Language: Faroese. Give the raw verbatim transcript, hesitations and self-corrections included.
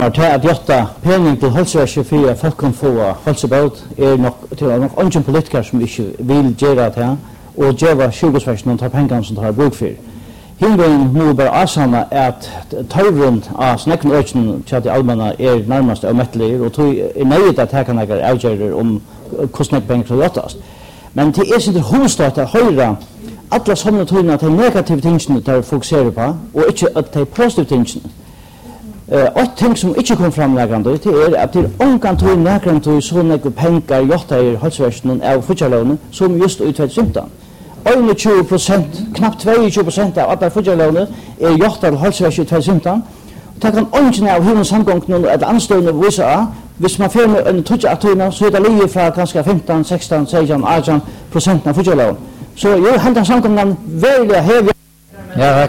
til at gjøre pening til helseverset for at folk kan få helsebåt er nok til nok ingen politikere som ikke vil gjøre det og gjøre sykehusversen og ta pengene som tar bruk for. Hindringen må bare avsanne at tørvrunden av snekken økene til at de allmenne er nærmest avmettelige og tog er nøyet at her kan jeg avgjøre om hvordan snekkpenger skal gjøres. Men til er sin hovedstad til høyre alle sånne togene til negative tingene der fokuserer på og ikke at de positive tingene. Uh, et ting som ikke kom fram nærmere det er at det er omgang tog nærmere tog sånne penger gjort i helseversen av futsalånet som just i tjugo femton. tjueåtte prosent, knapt tjueto prosent av alle futsalånet er gjort av helseversen i tjugo femton. Det kan ånden av henne samgången eller anstående vise av. Hvis man får med en tjugo attorna så er det lige fra kanskje femton, sexton, sexton, arton prosent av futsalånet. Så jo, hentan samgången veldig heavy. Ja,